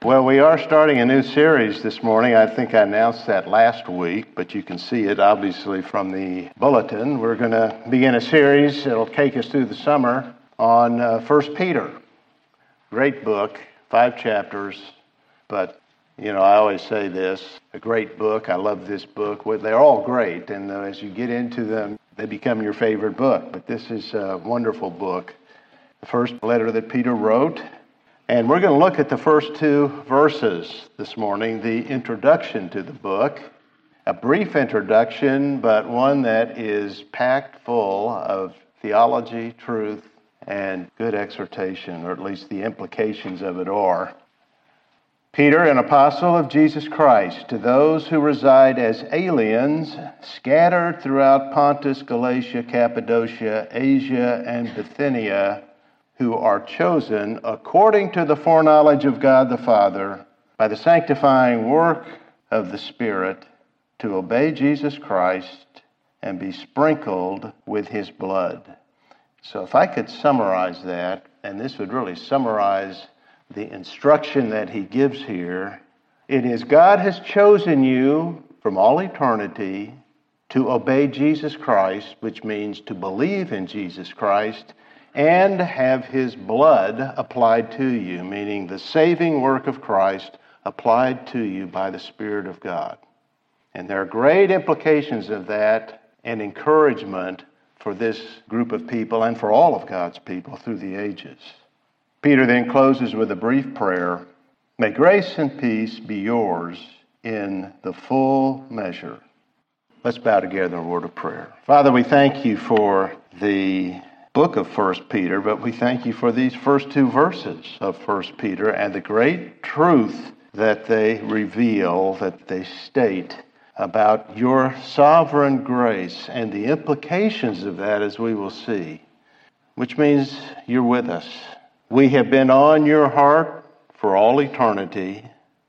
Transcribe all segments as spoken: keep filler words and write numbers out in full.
Well, we are starting a new series this morning. I think I announced that last week, but you can see it obviously from the bulletin. We're going to begin a series that'll take us through the summer on uh, First Peter. Great book, five chapters, but you know, I always say this, a great book. I love this book. Well, they're all great, and uh, as you get into them, they become your favorite book. But this is a wonderful book. The first letter that Peter wrote. And we're going to look at the first two verses this morning, the introduction to the book. A brief introduction, but one that is packed full of theology, truth, and good exhortation, or at least the implications of it are. Peter, an apostle of Jesus Christ, to those who reside as aliens, scattered throughout Pontus, Galatia, Cappadocia, Asia, and Bithynia, who are chosen according to the foreknowledge of God the Father, by the sanctifying work of the Spirit, to obey Jesus Christ and be sprinkled with his blood. So if I could summarize that, and this would really summarize the instruction that he gives here, it is God has chosen you from all eternity to obey Jesus Christ, which means to believe in Jesus Christ, and have his blood applied to you, meaning the saving work of Christ applied to you by the Spirit of God. And there are great implications of that and encouragement for this group of people and for all of God's people through the ages. Peter then closes with a brief prayer. May grace and peace be yours in the full measure. Let's bow together in a word of prayer. Father, we thank you for the book of First Peter, but we thank you for these first two verses of First Peter and the great truth that they reveal, that they state about your sovereign grace and the implications of that, as we will see, which means you're with us. We have been on your heart for all eternity.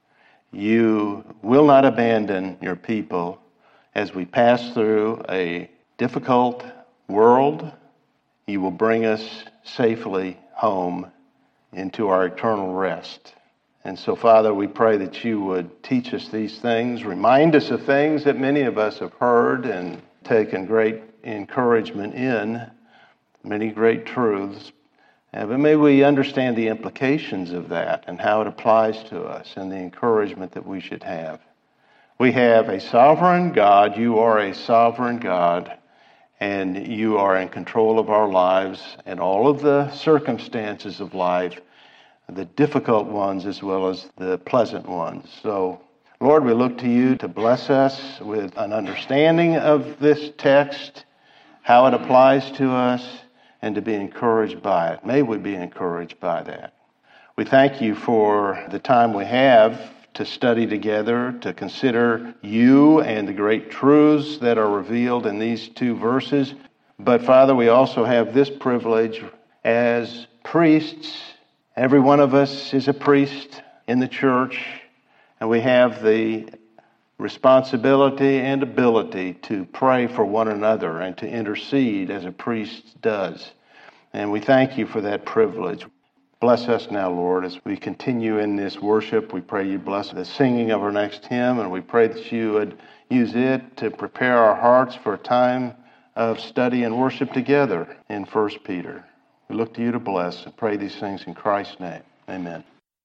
You will not abandon your people as we pass through a difficult world. You will bring us safely home into our eternal rest. And so, Father, we pray that you would teach us these things, remind us of things that many of us have heard and taken great encouragement in, many great truths. Uh, but may we understand the implications of that and how it applies to us and the encouragement that we should have. We have a sovereign God. You are a sovereign God. And you are in control of our lives and all of the circumstances of life, the difficult ones as well as the pleasant ones. So, Lord, we look to you to bless us with an understanding of this text, how it applies to us, and to be encouraged by it. May we be encouraged by that. We thank you for the time we have to study together, to consider you and the great truths that are revealed in these two verses. But Father, we also have this privilege as priests. Every one of us is a priest in the church, and we have the responsibility and ability to pray for one another and to intercede as a priest does. And we thank you for that privilege. Bless us now, Lord, as we continue in this worship. We pray you bless the singing of our next hymn, and we pray that you would use it to prepare our hearts for a time of study and worship together in First Peter. We look to you to bless and pray these things in Christ's name. Amen.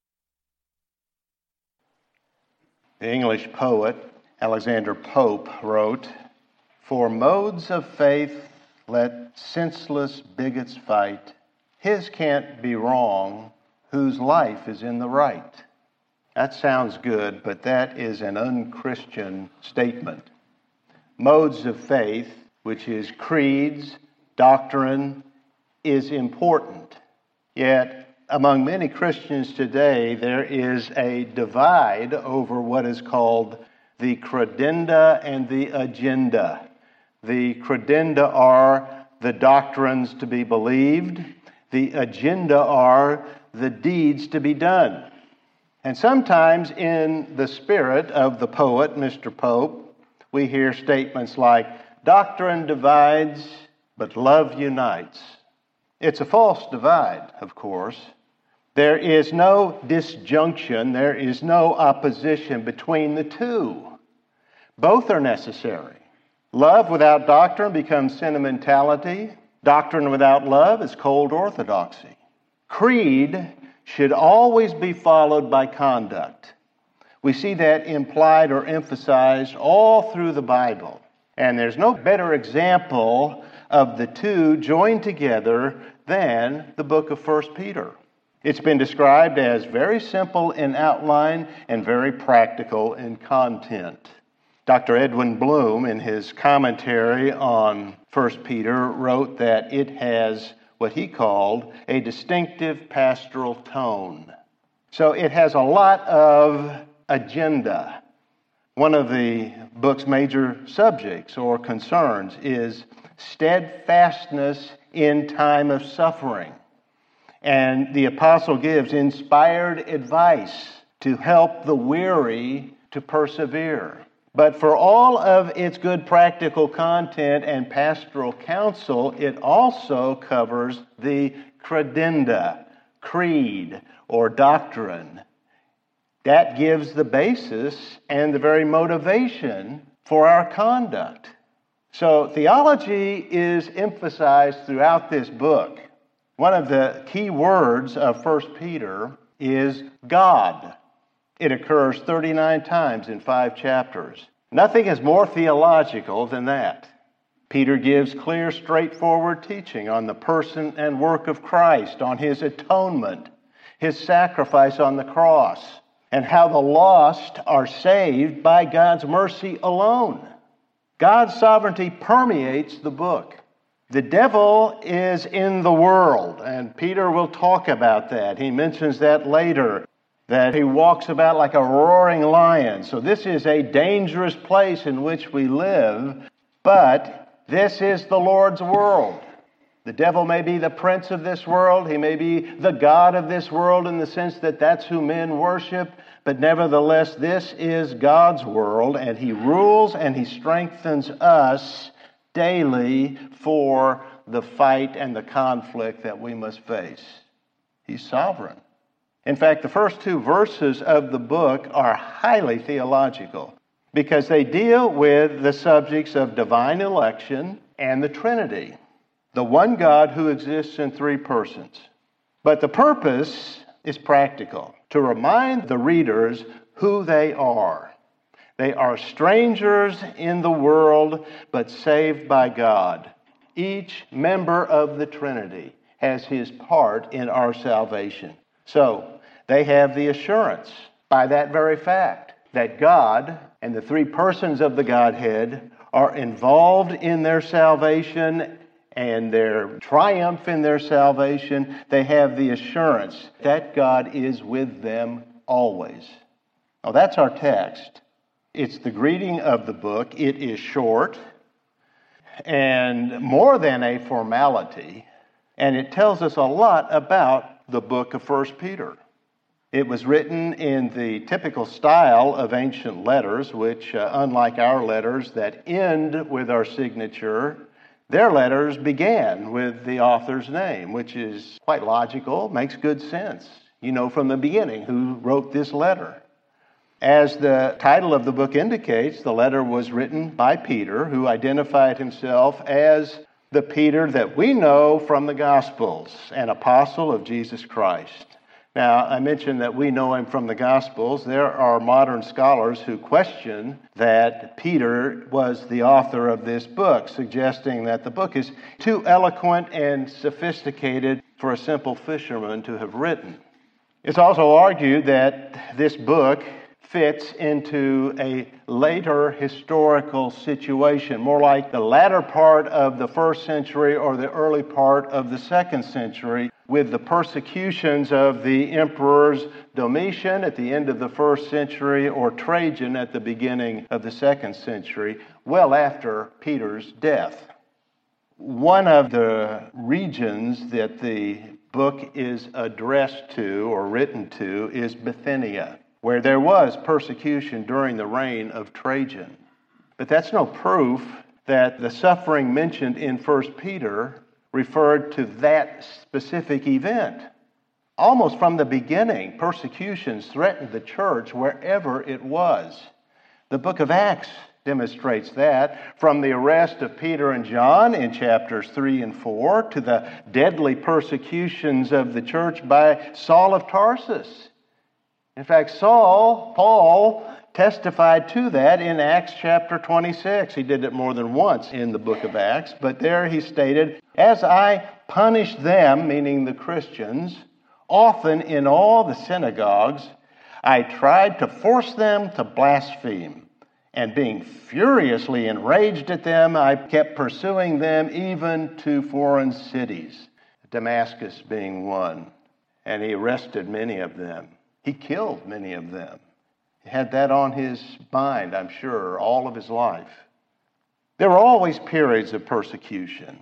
The English poet Alexander Pope wrote, "For modes of faith let senseless bigots fight. His can't be wrong, whose life is in the right." That sounds good, but that is an unchristian statement. Modes of faith, which is creeds, doctrine, is important. Yet, among many Christians today, there is a divide over what is called the credenda and the agenda. The credenda are the doctrines to be believed. The agenda are the deeds to be done. And sometimes in the spirit of the poet, Mister Pope, we hear statements like, doctrine divides, but love unites. It's a false divide, of course. There is no disjunction, there is no opposition between the two. Both are necessary. Love without doctrine becomes sentimentality. Doctrine without love is cold orthodoxy. Creed should always be followed by conduct. We see that implied or emphasized all through the Bible. And there's no better example of the two joined together than the book of First Peter. It's been described as very simple in outline and very practical in content. Doctor Edwin Bloom, in his commentary on First Peter, wrote that it has what he called a distinctive pastoral tone. So it has a lot of agenda. One of the book's major subjects or concerns is steadfastness in time of suffering. And the apostle gives inspired advice to help the weary to persevere. But for all of its good practical content and pastoral counsel, it also covers the credenda, creed, or doctrine. That gives the basis and the very motivation for our conduct. So theology is emphasized throughout this book. One of the key words of First Peter is God. It occurs thirty-nine times in five chapters. Nothing is more theological than that. Peter gives clear, straightforward teaching on the person and work of Christ, on his atonement, his sacrifice on the cross, and how the lost are saved by God's mercy alone. God's sovereignty permeates the book. The devil is in the world, and Peter will talk about that. He mentions that later, that he walks about like a roaring lion. So this is a dangerous place in which we live, but this is the Lord's world. The devil may be the prince of this world. He may be the god of this world in the sense that that's who men worship. But nevertheless, this is God's world, and he rules and he strengthens us daily for the fight and the conflict that we must face. He's sovereign. In fact, the first two verses of the book are highly theological because they deal with the subjects of divine election and the Trinity, the one God who exists in three persons. But the purpose is practical, to remind the readers who they are. They are strangers in the world, but saved by God. Each member of the Trinity has his part in our salvation. So, they have the assurance, by that very fact, that God and the three persons of the Godhead are involved in their salvation and their triumph in their salvation. They have the assurance that God is with them always. Now, that's our text. It's the greeting of the book. It is short and more than a formality, and it tells us a lot about the book of First Peter. It was written in the typical style of ancient letters, which, uh, unlike our letters that end with our signature, their letters began with the author's name, which is quite logical, makes good sense. You know from the beginning who wrote this letter. As the title of the book indicates, the letter was written by Peter, who identified himself as the Peter that we know from the Gospels, an apostle of Jesus Christ. Now, I mentioned that we know him from the Gospels. There are modern scholars who question that Peter was the author of this book, suggesting that the book is too eloquent and sophisticated for a simple fisherman to have written. It's also argued that this book fits into a later historical situation, more like the latter part of the first century or the early part of the second century, with the persecutions of the emperors Domitian at the end of the first century or Trajan at the beginning of the second century, well after Peter's death. One of the regions that the book is addressed to or written to is Bithynia, where there was persecution during the reign of Trajan. But that's no proof that the suffering mentioned in First Peter referred to that specific event. Almost from the beginning, persecutions threatened the church wherever it was. The book of Acts demonstrates that, from the arrest of Peter and John in chapters three and four to the deadly persecutions of the church by Saul of Tarsus. In fact, Saul, Paul, testified to that in Acts chapter twenty-six. He did it more than once in the book of Acts, but there he stated, "As I punished them," meaning the Christians, "often in all the synagogues, I tried to force them to blaspheme. And being furiously enraged at them, I kept pursuing them even to foreign cities," Damascus being one. And he arrested many of them. He killed many of them. He had that on his mind, I'm sure, all of his life. There were always periods of persecution,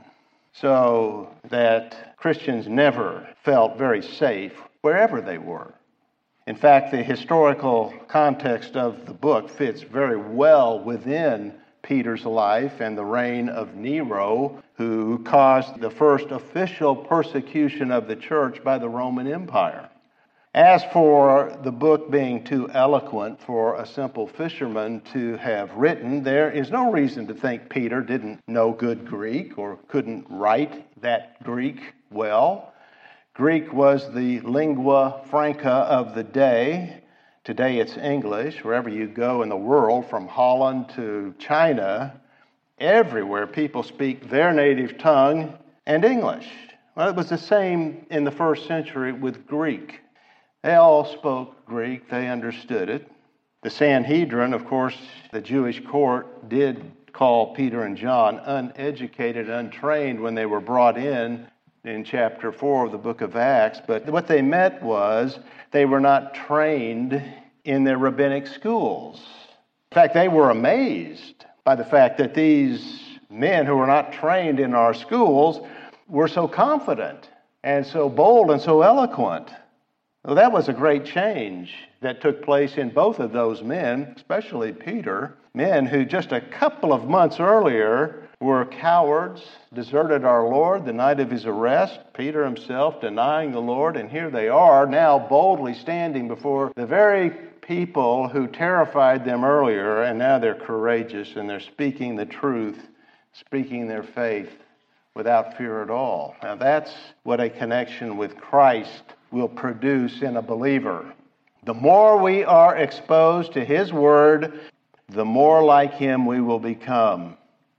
so that Christians never felt very safe wherever they were. In fact, the historical context of the book fits very well within Peter's life and the reign of Nero, who caused the first official persecution of the church by the Roman Empire. As for the book being too eloquent for a simple fisherman to have written, there is no reason to think Peter didn't know good Greek or couldn't write that Greek well. Greek was the lingua franca of the day. Today it's English. Wherever you go in the world, from Holland to China, everywhere people speak their native tongue and English. Well, it was the same in the first century with Greek. They all spoke Greek. They understood it. The Sanhedrin, of course, the Jewish court, did call Peter and John uneducated, untrained when they were brought in in chapter four of the book of Acts. But what they meant was they were not trained in their rabbinic schools. In fact, they were amazed by the fact that these men who were not trained in our schools were so confident and so bold and so eloquent. Well, that was a great change that took place in both of those men, especially Peter, men who just a couple of months earlier were cowards, deserted our Lord the night of his arrest, Peter himself denying the Lord, and here they are now boldly standing before the very people who terrified them earlier, and now they're courageous and they're speaking the truth, speaking their faith without fear at all. Now that's what a connection with Christ will produce in a believer. The more we are exposed to his word, the more like him we will become.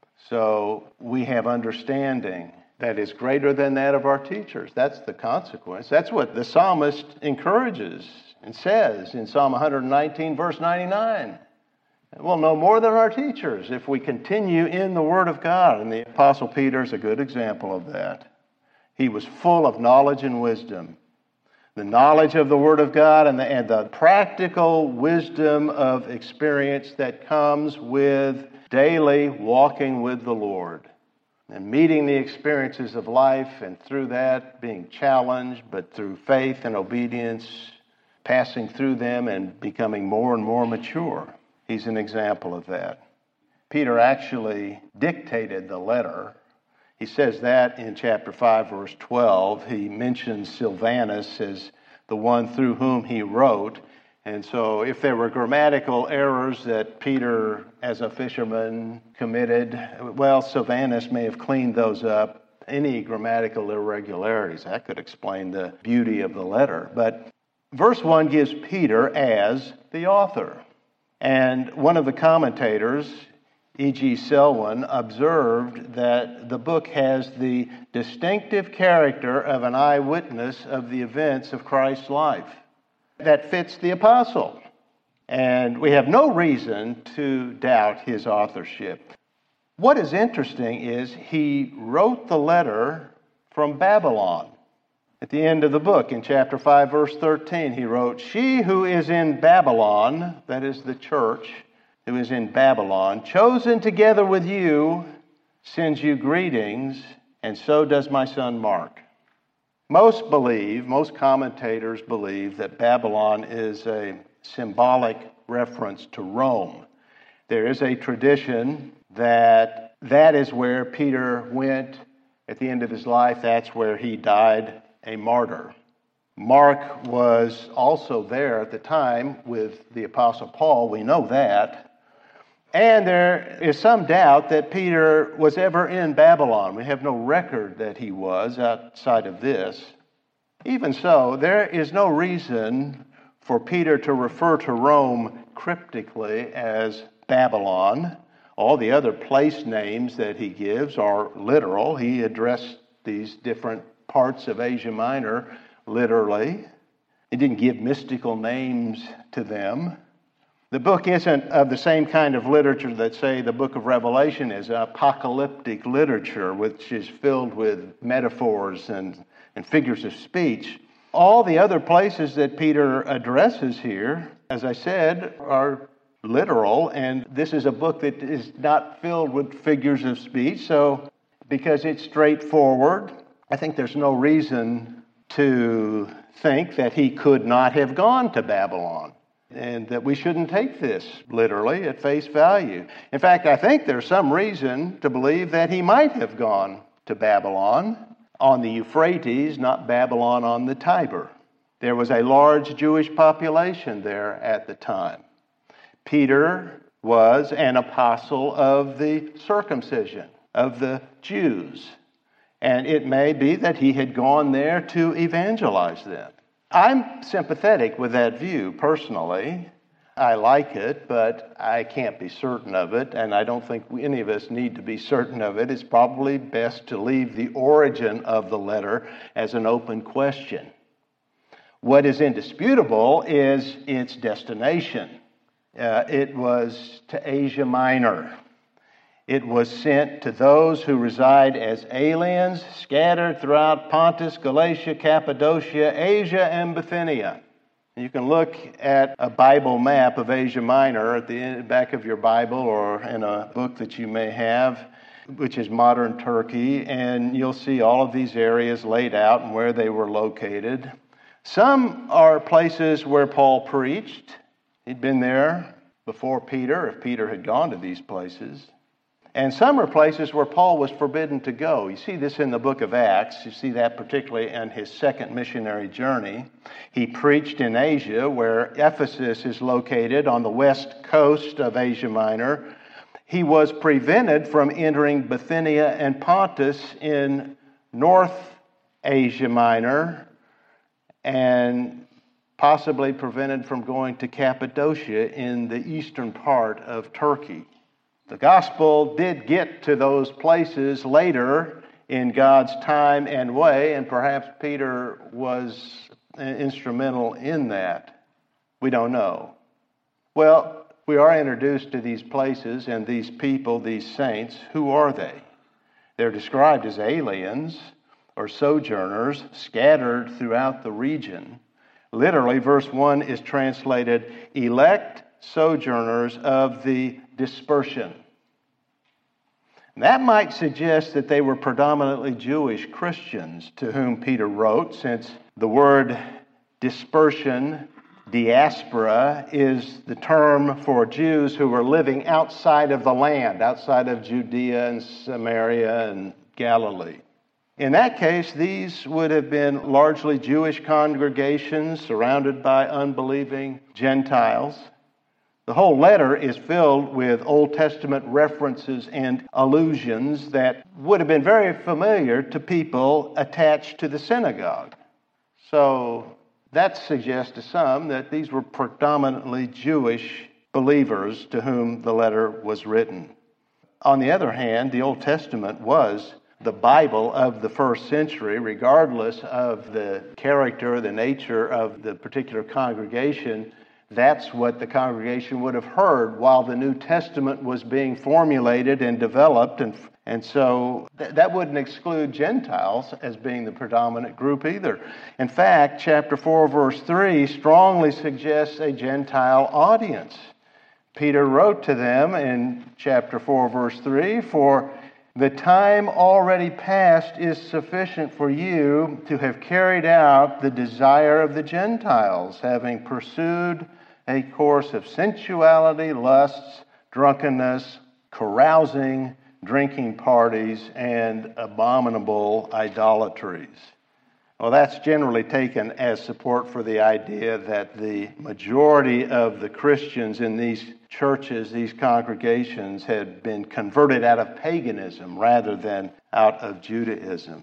So we have understanding that is greater than that of our teachers. That's the consequence. That's what the psalmist encourages and says in Psalm one nineteen, verse ninety-nine. We'll know more than our teachers if we continue in the Word of God. And the Apostle Peter is a good example of that. He was full of knowledge and wisdom. The knowledge of the Word of God and the, and the practical wisdom of experience that comes with daily walking with the Lord and meeting the experiences of life, and through that being challenged, but through faith and obedience, passing through them and becoming more and more mature. He's an example of that. Peter actually dictated the letter. He says that in chapter five, verse twelve. He mentions Silvanus as the one through whom he wrote. And so if there were grammatical errors that Peter, as a fisherman, committed, well, Silvanus may have cleaned those up. Any grammatical irregularities, that could explain the beauty of the letter. But verse one gives Peter as the author. And one of the commentators, E G Selwyn, observed that the book has the distinctive character of an eyewitness of the events of Christ's life. That fits the apostle. And we have no reason to doubt his authorship. What is interesting is he wrote the letter from Babylon. At the end of the book, in chapter five, verse thirteen, he wrote, "She who is in Babylon," that is the church, who is in Babylon, "chosen together with you, sends you greetings, and so does my son Mark." Most believe, most commentators believe that Babylon is a symbolic reference to Rome. There is a tradition that that is where Peter went at the end of his life. That's where he died a martyr. Mark was also there at the time with the Apostle Paul. We know that. And there is some doubt that Peter was ever in Babylon. We have no record that he was outside of this. Even so, there is no reason for Peter to refer to Rome cryptically as Babylon. All the other place names that he gives are literal. He addressed these different parts of Asia Minor literally. He didn't give mystical names to them. The book isn't of the same kind of literature that, say, the book of Revelation is, apocalyptic literature, which is filled with metaphors and, and figures of speech. All the other places that Peter addresses here, as I said, are literal, and this is a book that is not filled with figures of speech, so because it's straightforward, I think there's no reason to think that he could not have gone to Babylon, and that we shouldn't take this literally at face value. In fact, I think there's some reason to believe that he might have gone to Babylon on the Euphrates, not Babylon on the Tiber. There was a large Jewish population there at the time. Peter was an apostle of the circumcision, of the Jews. And it may be that he had gone there to evangelize them. I'm sympathetic with that view personally. I like it, but I can't be certain of it, and I don't think any of us need to be certain of it. It's probably best to leave the origin of the letter as an open question. What is indisputable is its destination. Uh, it was to Asia Minor. It was sent to those who reside as aliens scattered throughout Pontus, Galatia, Cappadocia, Asia, and Bithynia. You can look at a Bible map of Asia Minor at the back of your Bible or in a book that you may have, which is modern Turkey, and you'll see all of these areas laid out and where they were located. Some are places where Paul preached. He'd been there before Peter, if Peter had gone to these places. And some are places where Paul was forbidden to go. You see this in the book of Acts. You see that particularly in his second missionary journey. He preached in Asia, where Ephesus is located on the west coast of Asia Minor. He was prevented from entering Bithynia and Pontus in North Asia Minor, and possibly prevented from going to Cappadocia in the eastern part of Turkey. The gospel did get to those places later in God's time and way, and perhaps Peter was instrumental in that. We don't know. Well, we are introduced to these places and these people, these saints. Who are they? They're described as aliens or sojourners scattered throughout the region. Literally, verse one is translated, elect sojourners of the dispersion. That might suggest that they were predominantly Jewish Christians to whom Peter wrote, since the word dispersion, diaspora, is the term for Jews who were living outside of the land, outside of Judea and Samaria and Galilee. In that case, these would have been largely Jewish congregations surrounded by unbelieving Gentiles. The whole letter is filled with Old Testament references and allusions that would have been very familiar to people attached to the synagogue. So that suggests to some that these were predominantly Jewish believers to whom the letter was written. On the other hand, the Old Testament was the Bible of the first century, regardless of the character, the nature of the particular congregation. That's what the congregation would have heard while the New Testament was being formulated and developed. And, and so th- that wouldn't exclude Gentiles as being the predominant group either. In fact, chapter four, verse three strongly suggests a Gentile audience. Peter wrote to them in chapter four, verse three, "For the time already past is sufficient for you to have carried out the desire of the Gentiles, having pursued a course of sensuality, lusts, drunkenness, carousing, drinking parties, and abominable idolatries." Well, that's generally taken as support for the idea that the majority of the Christians in these churches, these congregations, had been converted out of paganism rather than out of Judaism.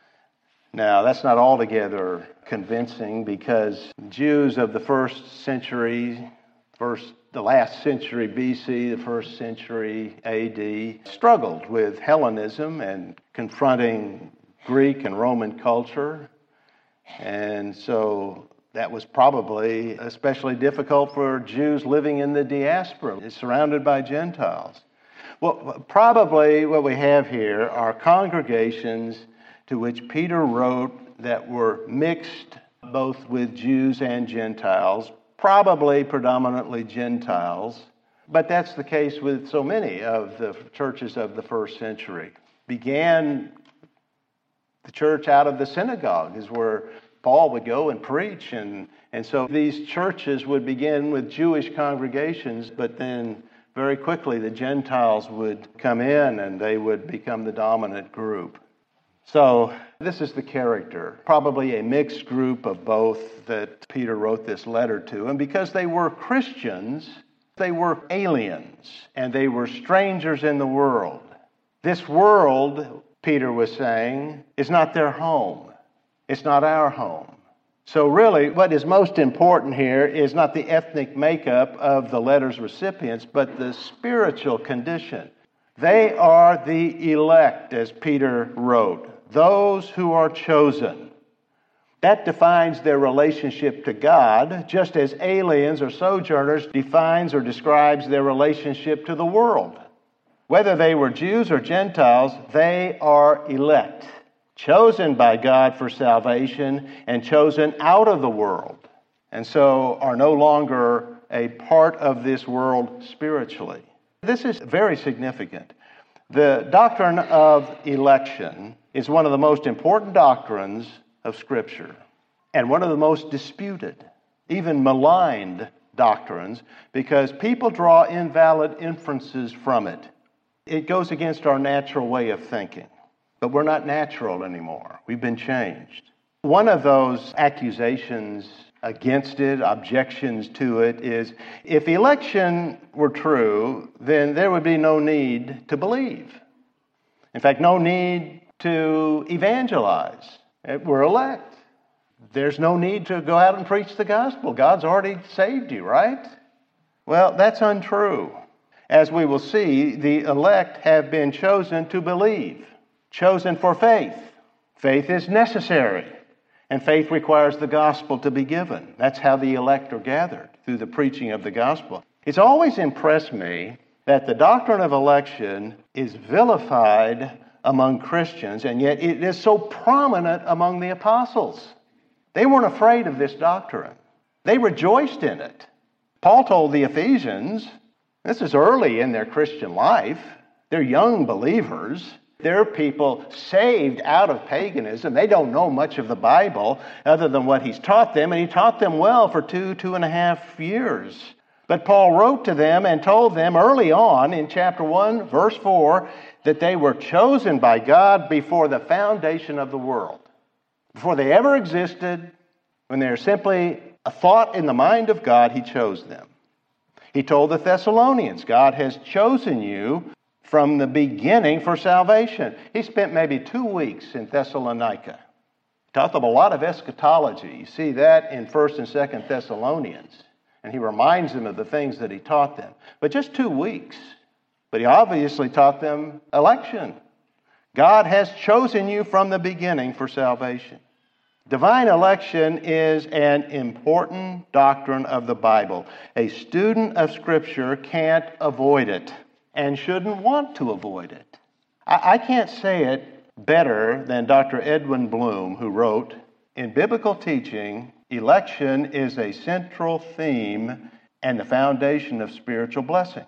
Now, that's not altogether convincing, because Jews of the first century, first the last century B C, the first century A D, struggled with Hellenism and confronting Greek and Roman culture. And so that was probably especially difficult for Jews living in the diaspora, surrounded by Gentiles. Well, probably what we have here are congregations to which Peter wrote that were mixed both with Jews and Gentiles, probably predominantly Gentiles, but that's the case with so many of the churches of the first century. Began the church out of the synagogue is where Paul would go and preach, and, and so these churches would begin with Jewish congregations, but then very quickly the Gentiles would come in and they would become the dominant group. So this is the character, probably a mixed group of both that Peter wrote this letter to. And because they were Christians, they were aliens and they were strangers in the world. This world, Peter was saying, is not their home. It's not our home. So really, what is most important here is not the ethnic makeup of the letter's recipients, but the spiritual condition. They are the elect, as Peter wrote. Those who are chosen. That defines their relationship to God, just as aliens or sojourners defines or describes their relationship to the world. Whether they were Jews or Gentiles, they are elect, chosen by God for salvation and chosen out of the world, and so are no longer a part of this world spiritually. This is very significant. The doctrine of election is one of the most important doctrines of Scripture and one of the most disputed, even maligned doctrines, because people draw invalid inferences from it. It goes against our natural way of thinking, but we're not natural anymore. We've been changed. One of those accusations against it, objections to it, is if election were true, then there would be no need to believe. In fact, no need to evangelize. We're elect. There's no need to go out and preach the gospel. God's already saved you, right? Well, that's untrue. As we will see, the elect have been chosen to believe, chosen for faith. Faith is necessary, and faith requires the gospel to be given. That's how the elect are gathered, through the preaching of the gospel. It's always impressed me that the doctrine of election is vilified among Christians, and yet it is so prominent among the apostles. They weren't afraid of this doctrine. They rejoiced in it. Paul told the Ephesians, this is early in their Christian life. They're young believers. They're people saved out of paganism. They don't know much of the Bible other than what he's taught them, and he taught them well for two, two and a half years. But Paul wrote to them and told them early on in chapter one, verse four, that they were chosen by God before the foundation of the world. Before they ever existed, when they're simply a thought in the mind of God, he chose them. He told the Thessalonians, God has chosen you from the beginning for salvation. He spent maybe two weeks in Thessalonica. He taught them a lot of eschatology. You see that in First and Second Thessalonians. And he reminds them of the things that he taught them. But just two weeks. But he obviously taught them election. God has chosen you from the beginning for salvation. Divine election is an important doctrine of the Bible. A student of Scripture can't avoid it and shouldn't want to avoid it. I, I can't say it better than Doctor Edwin Bloom, who wrote, in biblical teaching, election is a central theme and the foundation of spiritual blessing.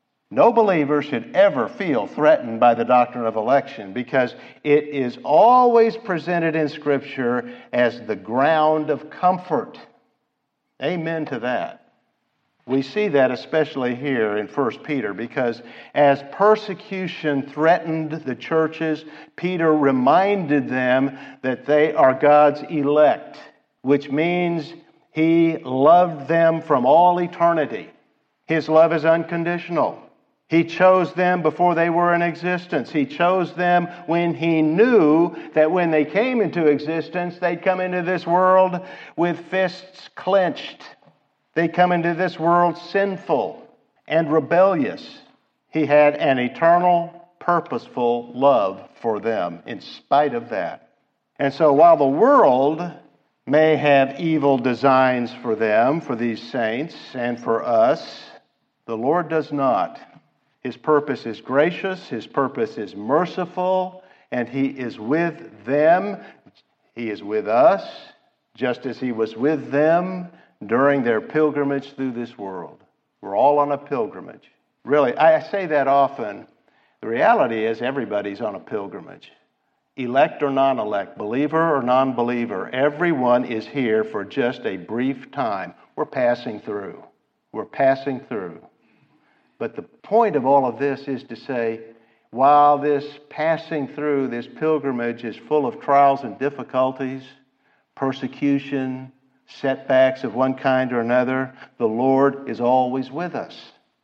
No believer should ever feel threatened by the doctrine of election because it is always presented in Scripture as the ground of comfort. Amen to that. We see that especially here in First Peter, because as persecution threatened the churches, Peter reminded them that they are God's elect, which means he loved them from all eternity. His love is unconditional. He chose them before they were in existence. He chose them when he knew that when they came into existence, they'd come into this world with fists clenched. They come into this world sinful and rebellious. He had an eternal, purposeful love for them in spite of that. And so while the world may have evil designs for them, for these saints, and for us, the Lord does not. His purpose is gracious, His purpose is merciful, and He is with them. He is with us, just as He was with them during their pilgrimage through this world. We're all on a pilgrimage. Really, I say that often. The reality is everybody's on a pilgrimage. Elect or non-elect, believer or non-believer, everyone is here for just a brief time. We're passing through. We're passing through. But the point of all of this is to say, while this passing through, this pilgrimage is full of trials and difficulties, persecution, setbacks of one kind or another, the Lord is always with us.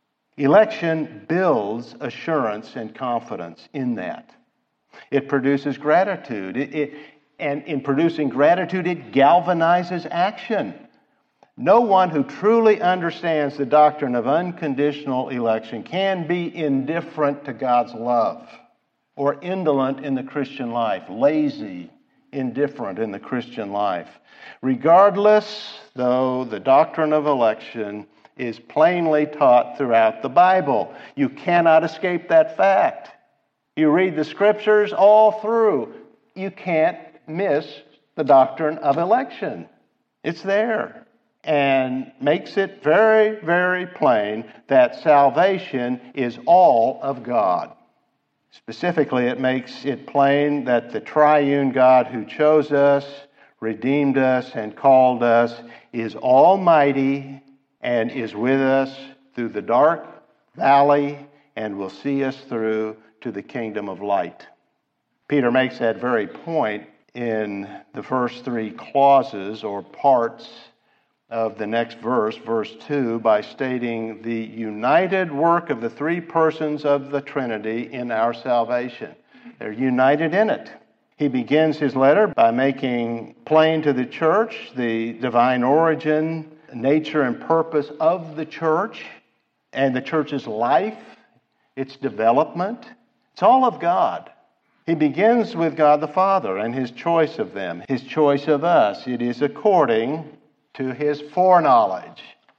Election builds assurance and confidence in that. It produces gratitude. It, it, and in producing gratitude, it galvanizes action. No one who truly understands the doctrine of unconditional election can be indifferent to God's love or indolent in the Christian life, lazy, indifferent in the Christian life. Regardless, though, the doctrine of election is plainly taught throughout the Bible. You cannot escape that fact. You read the Scriptures all through. You can't miss the doctrine of election. It's there. And makes it very, very plain that salvation is all of God. Specifically, it makes it plain that the triune God who chose us, redeemed us, and called us is almighty and is with us through the dark valley and will see us through to the kingdom of light. Peter makes that very point in the first three clauses or parts of the next verse, verse two, by stating the united work of the three persons of the Trinity in our salvation. They're united in it. He begins his letter by making plain to the church the divine origin, nature, and purpose of the church and the church's life, its development. It's all of God. He begins with God the Father and His choice of them, His choice of us. It is according to His foreknowledge.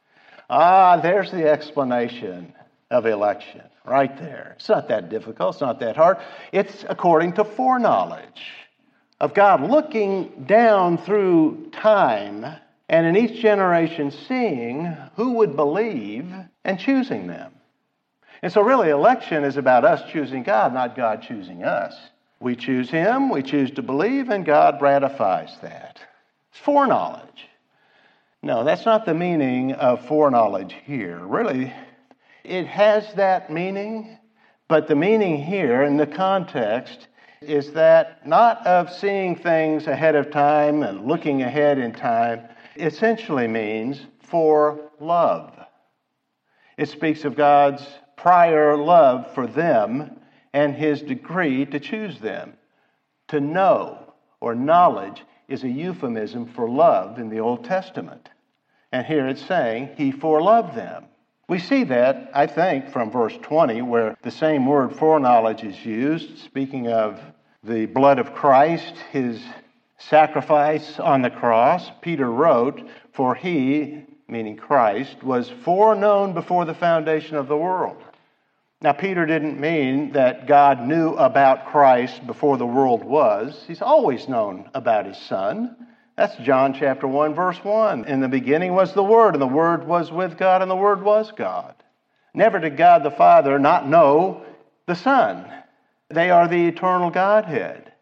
Ah, there's the explanation of election right there. It's not that difficult. It's not that hard. It's according to foreknowledge of God looking down through time and in each generation seeing who would believe and choosing them. And so really election is about us choosing God, not God choosing us. We choose Him, we choose to believe, and God ratifies that. It's foreknowledge. No, that's not the meaning of foreknowledge here. Really, it has that meaning, but the meaning here in the context is that not of seeing things ahead of time and looking ahead in time. It essentially means for love. It speaks of God's prior love for them and His decree to choose them. To know or knowledge is a euphemism for love in the Old Testament. And here it's saying He foreloved them. We see that, I think, from verse twenty, where the same word foreknowledge is used, speaking of the blood of Christ, His sacrifice on the cross. Peter wrote, "For He," meaning Christ, "was foreknown before the foundation of the world." Now, Peter didn't mean that God knew about Christ before the world was. He's always known about His Son. That's John chapter one, verse one. In the beginning was the Word, and the Word was with God, and the Word was God. Never did God the Father not know the Son. They are the eternal Godhead.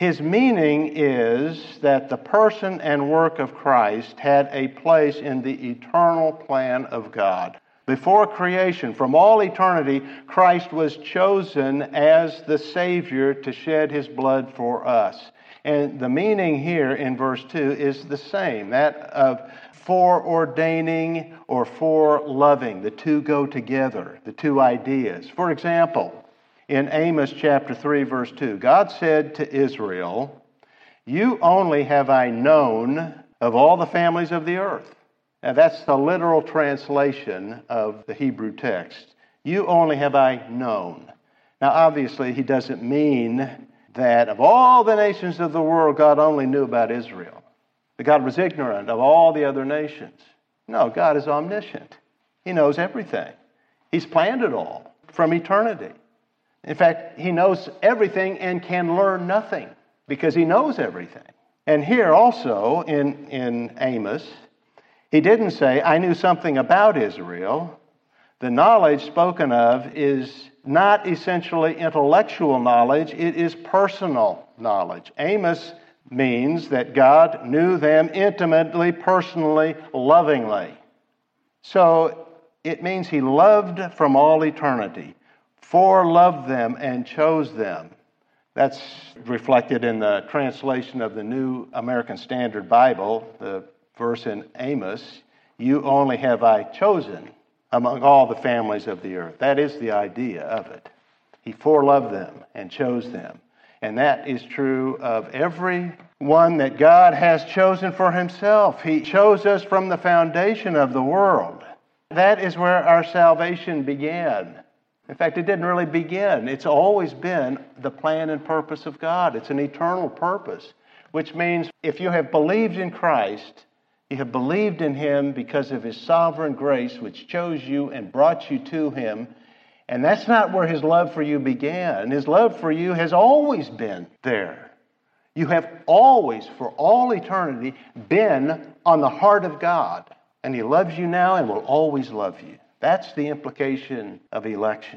His meaning is that the person and work of Christ had a place in the eternal plan of God. Before creation, from all eternity, Christ was chosen as the Savior to shed His blood for us. And the meaning here in verse two is the same, that of foreordaining or foreloving. The two go together, the two ideas. For example, in Amos chapter three, verse two, God said to Israel, "You only have I known of all the families of the earth." Now that's the literal translation of the Hebrew text. You only have I known. Now obviously he doesn't mean that of all the nations of the world, God only knew about Israel. That God was ignorant of all the other nations. No, God is omniscient. He knows everything. He's planned it all from eternity. In fact, He knows everything and can learn nothing because He knows everything. And here also in, in Amos, He didn't say, I knew something about Israel. The knowledge spoken of is not essentially intellectual knowledge, it is personal knowledge. Amos means that God knew them intimately, personally, lovingly. So it means He loved from all eternity, foreloved them and chose them. That's reflected in the translation of the New American Standard Bible, the verse in Amos, you only have I chosen among all the families of the earth. That is the idea of it. He foreloved them and chose them. And that is true of every one that God has chosen for Himself. He chose us from the foundation of the world. That is where our salvation began. In fact, it didn't really begin. It's always been the plan and purpose of God. It's an eternal purpose, which means if you have believed in Christ, you have believed in Him because of His sovereign grace, which chose you and brought you to Him. And that's not where His love for you began. His love for you has always been there. You have always, for all eternity, been on the heart of God. And He loves you now and will always love you. That's the implication of election.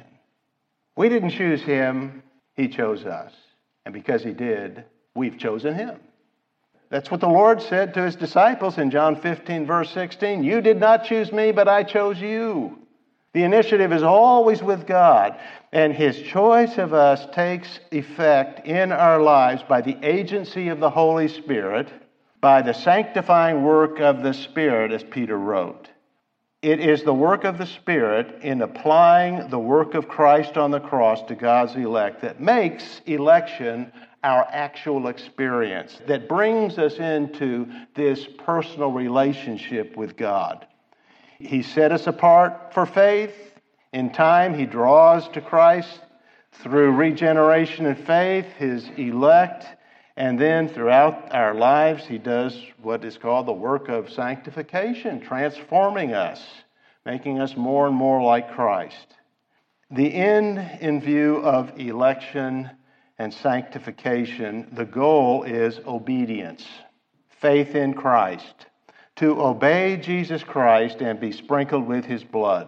We didn't choose Him, He chose us. And because He did, we've chosen Him. That's what the Lord said to His disciples in John fifteen, verse sixteen. You did not choose me, but I chose you. The initiative is always with God, and His choice of us takes effect in our lives by the agency of the Holy Spirit, by the sanctifying work of the Spirit, as Peter wrote. It is the work of the Spirit in applying the work of Christ on the cross to God's elect that makes election our actual experience, that brings us into this personal relationship with God. He set us apart for faith. In time, He draws to Christ through regeneration and faith, His elect. And then throughout our lives, He does what is called the work of sanctification, transforming us, making us more and more like Christ. The end in view of election and sanctification, the goal is obedience, faith in Christ, to obey Jesus Christ and be sprinkled with His blood.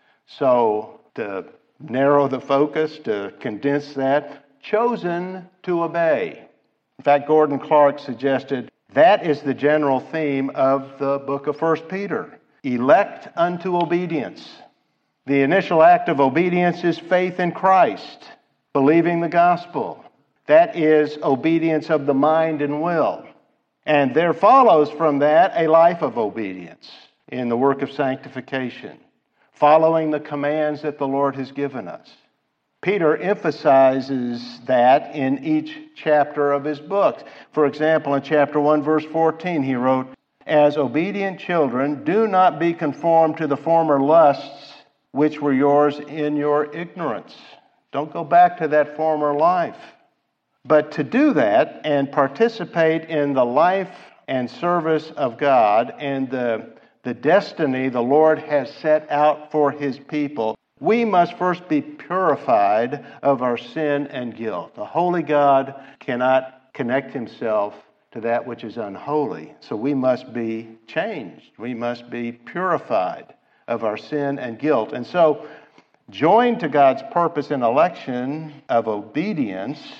So, to narrow the focus, to condense that, chosen to obey. In fact, Gordon Clark suggested that is the general theme of the book of First Peter. Elect unto obedience. The initial act of obedience is faith in Christ, believing the gospel. That is obedience of the mind and will. And there follows from that a life of obedience in the work of sanctification, following the commands that the Lord has given us. Peter emphasizes that in each chapter of his book. For example, in chapter one, verse fourteen, he wrote, "As obedient children, do not be conformed to the former lusts which were yours in your ignorance." Don't go back to that former life. But to do that and participate in the life and service of God and the, the destiny the Lord has set out for His people, we must first be purified of our sin and guilt. A holy God cannot connect Himself to that which is unholy. So we must be changed. We must be purified of our sin and guilt. And so, joined to God's purpose in election of obedience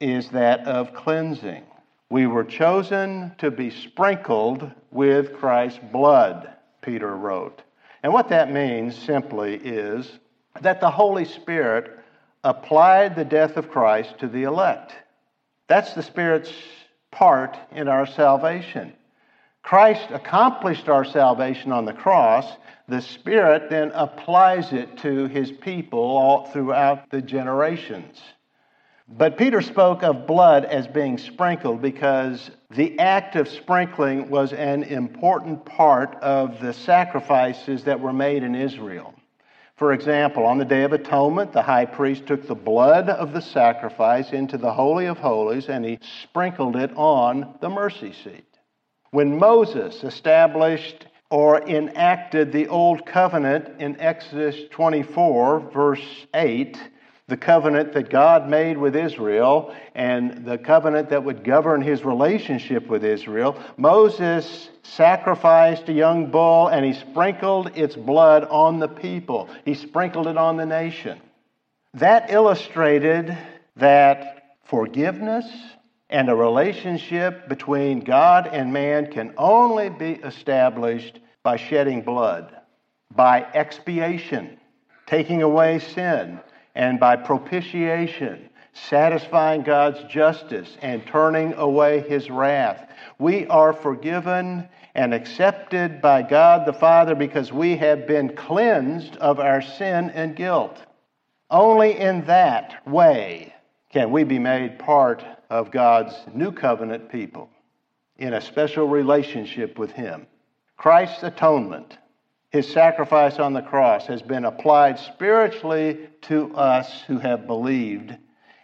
is that of cleansing. We were chosen to be sprinkled with Christ's blood, Peter wrote. And what that means simply is that the Holy Spirit applied the death of Christ to the elect. That's the Spirit's part in our salvation. Christ accomplished our salvation on the cross. The Spirit then applies it to His people all throughout the generations. But Peter spoke of blood as being sprinkled because the act of sprinkling was an important part of the sacrifices that were made in Israel. For example, on the Day of Atonement, the high priest took the blood of the sacrifice into the Holy of Holies and he sprinkled it on the mercy seat. When Moses established or enacted the Old Covenant in Exodus twenty-four, verse eight, the covenant that God made with Israel and the covenant that would govern his relationship with Israel, Moses sacrificed a young bull and he sprinkled its blood on the people. He sprinkled it on the nation. That illustrated that forgiveness and a relationship between God and man can only be established by shedding blood, by expiation, taking away sin, and by propitiation, satisfying God's justice and turning away His wrath. We are forgiven and accepted by God the Father because we have been cleansed of our sin and guilt. Only in that way can we be made part of God's new covenant people in a special relationship with Him. Christ's atonement, His sacrifice on the cross, has been applied spiritually to us who have believed,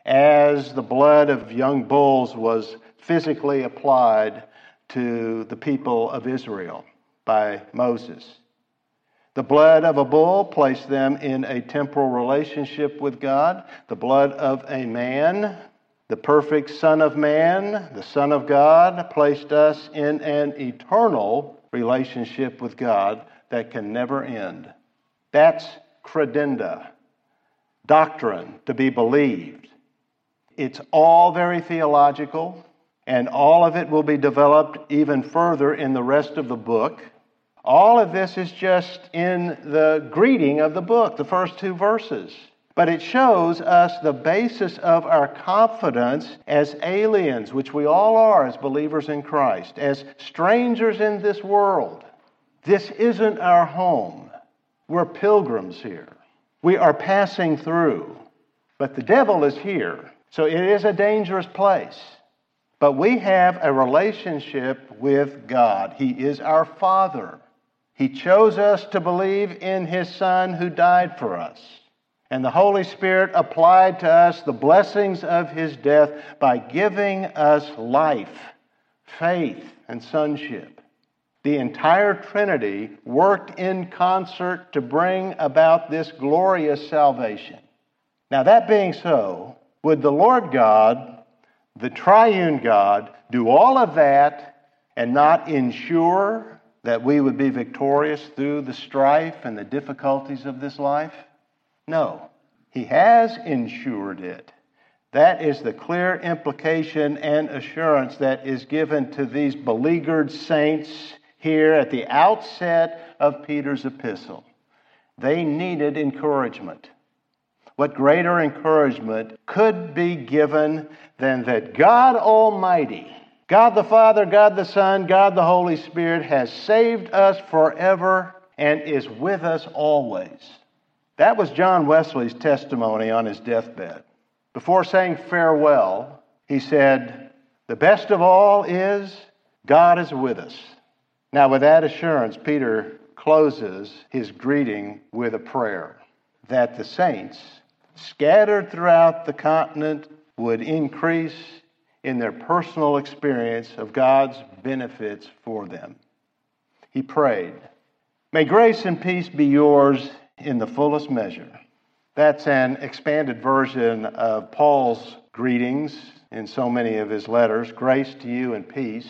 as the blood of young bulls was physically applied to the people of Israel by Moses. The blood of a bull placed them in a temporal relationship with God. The blood of a man, the perfect Son of Man, the Son of God, placed us in an eternal relationship with God that can never end. That's credenda, doctrine to be believed. It's all very theological, and all of it will be developed even further in the rest of the book. All of this is just in the greeting of the book, the first two verses. But it shows us the basis of our confidence as aliens, which we all are as believers in Christ, as strangers in this world. This isn't our home. We're pilgrims here. We are passing through. But the devil is here. So it is a dangerous place. But we have a relationship with God. He is our Father. He chose us to believe in His Son who died for us. And the Holy Spirit applied to us the blessings of His death by giving us life, faith, and sonship. The entire Trinity worked in concert to bring about this glorious salvation. Now, that being so, would the Lord God, the triune God, do all of that and not ensure that we would be victorious through the strife and the difficulties of this life? No. He has ensured it. That is the clear implication and assurance that is given to these beleaguered saints here at the outset of Peter's epistle. They needed encouragement. What greater encouragement could be given than that God Almighty, God the Father, God the Son, God the Holy Spirit has saved us forever and is with us always. That was John Wesley's testimony on his deathbed. Before saying farewell, he said, "The best of all is God is with us." Now, with that assurance, Peter closes his greeting with a prayer that the saints scattered throughout the continent would increase in their personal experience of God's benefits for them. He prayed, "May grace and peace be yours in the fullest measure." That's an expanded version of Paul's greetings in so many of his letters. Grace to you and peace.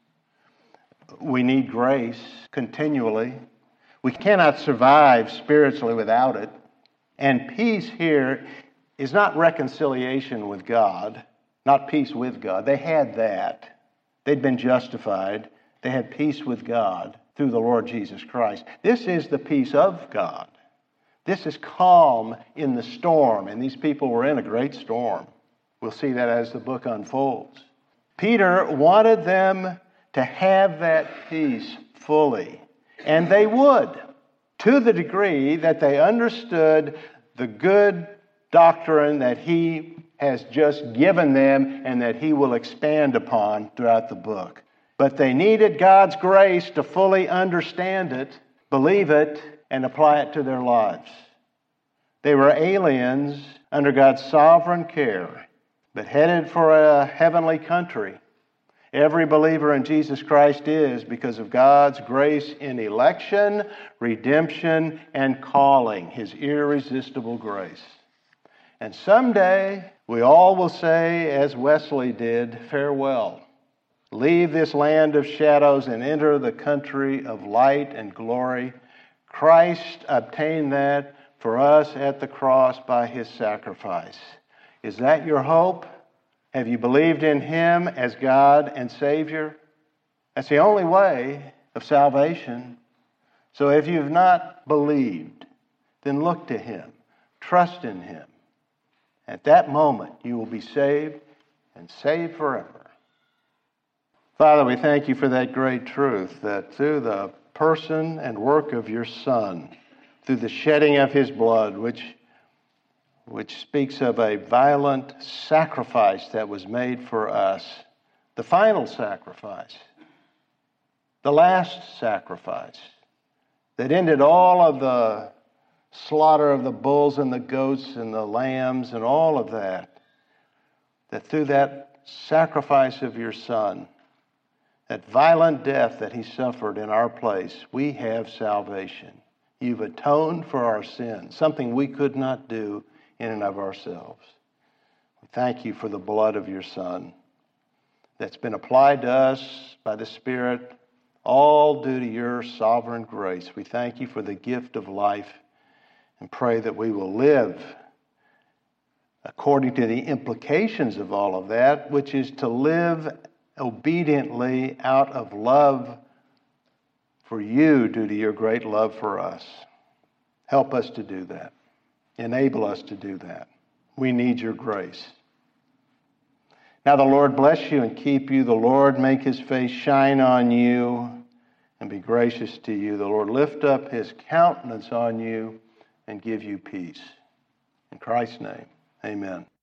We need grace continually. We cannot survive spiritually without it. And peace here is not reconciliation with God. not peace with God. They had that. They'd been justified. They had peace with God through the Lord Jesus Christ. This is the peace of God. This is calm in the storm, and these people were in a great storm. We'll see that as the book unfolds. Peter wanted them to have that peace fully, and they would, to the degree that they understood the good doctrine that he has just given them and that he will expand upon throughout the book. But they needed God's grace to fully understand it, believe it, and apply it to their lives. They were aliens under God's sovereign care, but headed for a heavenly country. Every believer in Jesus Christ is because of God's grace in election, redemption, and calling, His irresistible grace. And someday, we all will say, as Wesley did, farewell. Leave this land of shadows and enter the country of light and glory. Christ obtained that for us at the cross by His sacrifice. Is that your hope? Have you believed in Him as God and Savior? That's the only way of salvation. So if you've not believed, then look to Him. Trust in Him. At that moment, you will be saved and saved forever. Father, we thank You for that great truth, that through the person and work of Your Son, through the shedding of His blood, which which speaks of a violent sacrifice that was made for us, the final sacrifice, the last sacrifice that ended all of the slaughter of the bulls and the goats and the lambs and all of that, that through that sacrifice of Your Son, that violent death that He suffered in our place, we have salvation. You've atoned for our sins, something we could not do in and of ourselves. We thank You for the blood of Your Son that's been applied to us by the Spirit, all due to Your sovereign grace. We thank You for the gift of life and pray that we will live according to the implications of all of that, which is to live obediently out of love for You due to Your great love for us. Help us to do that. Enable us to do that. We need Your grace. Now the Lord bless you and keep you. The Lord make His face shine on you and be gracious to you. The Lord lift up His countenance on you and give you peace. In Christ's name, amen.